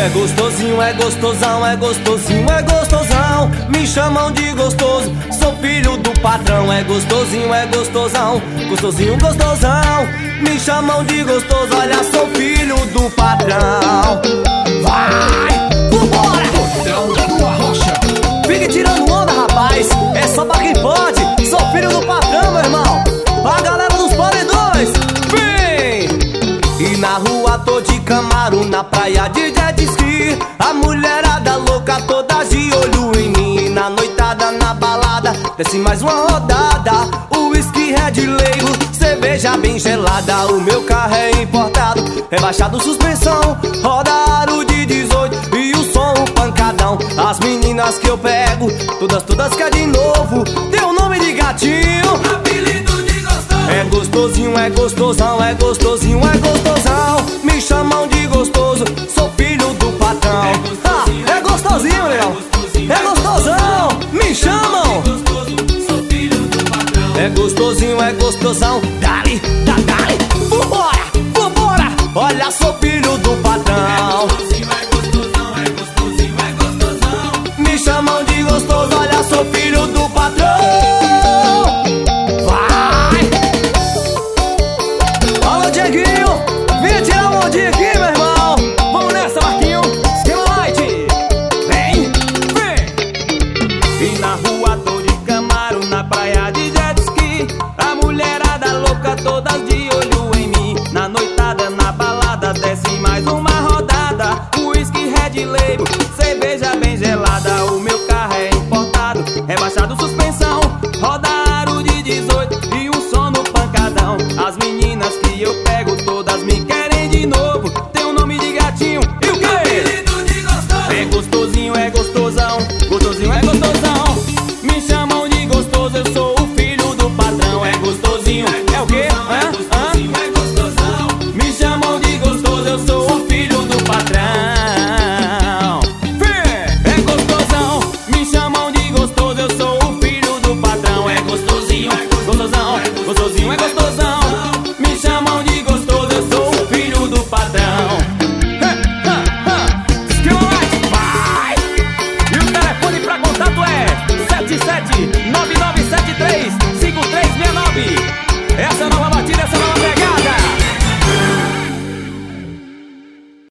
É gostosinho, é gostosão, é gostosinho, é gostosão. Me chamam de gostoso, sou filho do patrão. É gostosinho, é gostosão, gostosinho, gostosão. Me chamam de gostoso, olha, sou filho do patrão. Vai, vambora! Cordel do Arrocha. Fique tirando onda, rapaz, é só pra quem pode. Sou filho do patrão, meu irmão. A galera dos paredões, vem! E na rua tô de Camaro, na praia de jet ski. A mulherada louca toda de olho em mim. Na noitada, na balada, desce mais uma rodada. O whisky Red Label, cerveja bem gelada. O meu carro é importado, rebaixado suspensão. Roda aro de 18 e o som pancadão. As meninas que eu pego, todas quer de novo. Tem o nome de gatinho, apelido de gostoso. É gostosinho, é gostosão, é gostosinho, é gostosão. Me chamam de gostoso, sou filho do patrão. É gostosinho, Leão, é gostosão. Me chamam, é gostosinho, é gostosão. Dali, dali, vambora, vambora. Olha, sou filho do patrão. Me chamam de gostoso, olha, sou filho do patrão. Vai! Alô, Dieguinho, vem tirar um ondinho aqui, meu irmão. Vamos nessa, Marquinho, esquema light. Vem, vem. E na rua tô de Camaro, na praia de jet ski. A mulherada louca todas de olho em mim. Na noitada, na balada, desce mais uma